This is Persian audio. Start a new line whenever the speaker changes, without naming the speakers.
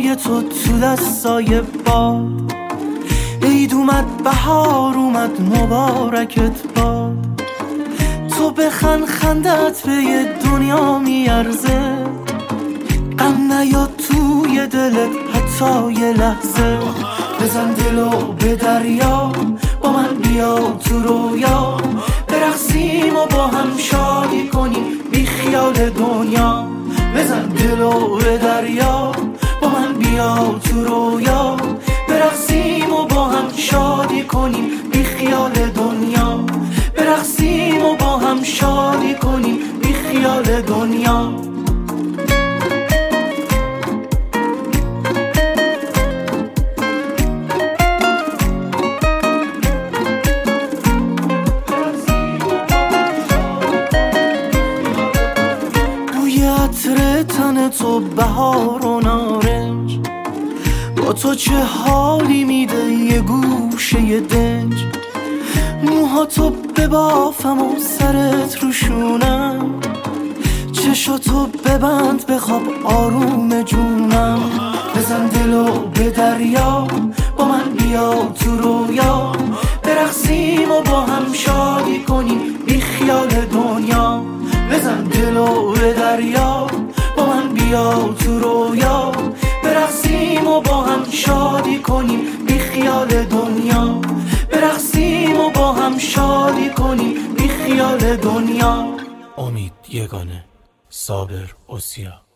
موهای تو دستای باد. عید اومد بهار اومد مبارکت باد. تو بخند خندت به یه دنیا میارزه. غم نیاد توی دلت حتی یه لحظه. بزن دلو به دریا با من بیا تو رویا. برقصیم و با هم شادی کنیم بی خیال دنیا. بزن دلو به دریا با من بیا تو رویا. برقصیم و با هم شادی کنیم بی خیال دنیا. برقصیم و با هم شادی کنیم بی خیال دنیا. بوی عطر تن تو بهار و نارنج، با تو چه حالی میده یه گوشه دنج. موها تو ببافم و سرت روشونم. چشاتو ببند بخواب آروم جونم. بزن دلو به دریا با من بیا تو رویا. برقصیم و با هم شادی کنیم بی خیال دنیا. بزن دلو به دریا با من بیا تو رویا. برقصیم و با هم شادی کنیم بی خیال دنیا. برقصیم و با هم شادی کنیم بی خیال دنیا.
امید یگانه، صابر اوسیا.